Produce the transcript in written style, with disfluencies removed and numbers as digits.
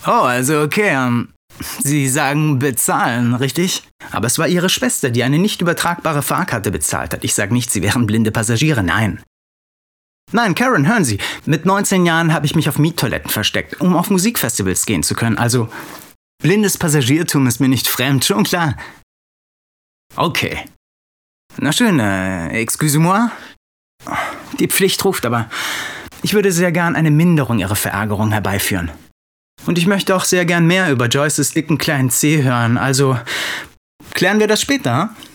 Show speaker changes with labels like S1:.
S1: Oh, also okay, Sie sagen bezahlen, richtig? Aber es war Ihre Schwester, die eine nicht übertragbare Fahrkarte bezahlt hat. Ich sage nicht, Sie wären blinde Passagiere, nein. Nein, Karen, hören Sie. Mit 19 Jahren habe ich mich auf Miettoiletten versteckt, um auf Musikfestivals gehen zu können. Also, blindes Passagiertum ist mir nicht fremd, schon klar. Okay. Na schön, excusez-moi. Die Pflicht ruft, aber ich würde sehr gern eine Minderung Ihrer Verärgerung herbeiführen. Und ich möchte auch sehr gern mehr über Joyces dicken kleinen Zeh hören, also klären wir das später, hm?